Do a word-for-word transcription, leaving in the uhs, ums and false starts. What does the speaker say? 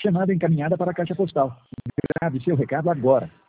Chamada encaminhada para a caixa postal. Grave seu recado agora.